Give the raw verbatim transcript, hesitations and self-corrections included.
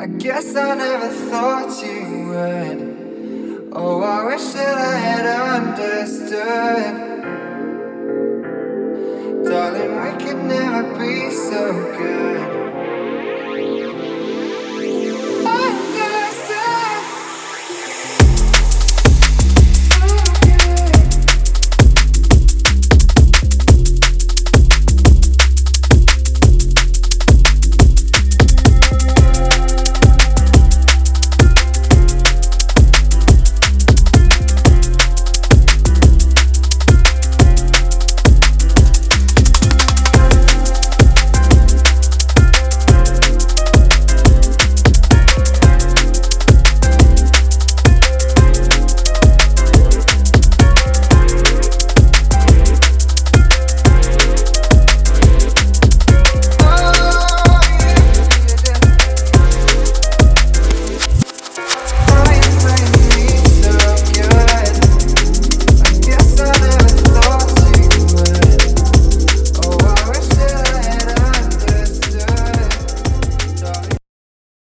Guess I never thought you would. Oh, I wish that I had understood. Darling, we could never be so good.